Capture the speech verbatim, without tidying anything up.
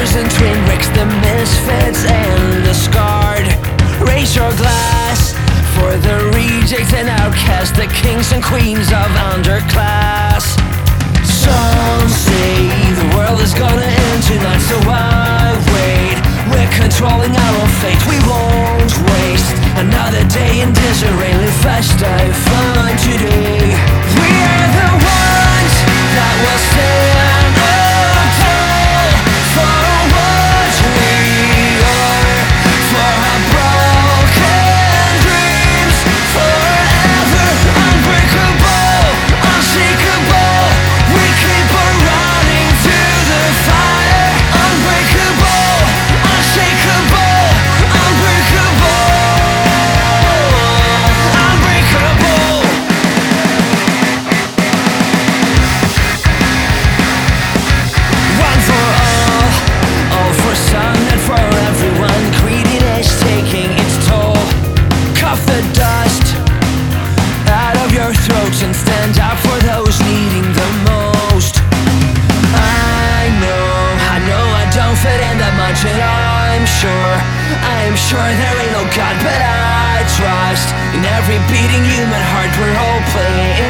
Losers and twin bricks, the misfits and the scarred. Raise your glass for the rejects and outcasts, the kings and queens of underclass. Some say the world is gonna end tonight, so I wait. We're controlling our own fate, we won't waste another day in disarray. Live fast, I find today. We are the ones that will stand up tall for what we are, for our broken dreams, forever unbreakable, unshakable. We keep on running through the fire, unbreakable, unshakable, unbreakable, unbreakable. One for all, all for some and for everyone. Greediness taking its toll. Cough the dust out of your throats and stand up for those needing the most. I know, I know I don't fit in that much, and I'm sure, I'm sure there ain't no God, but I trust in every beating human heart. We're all playing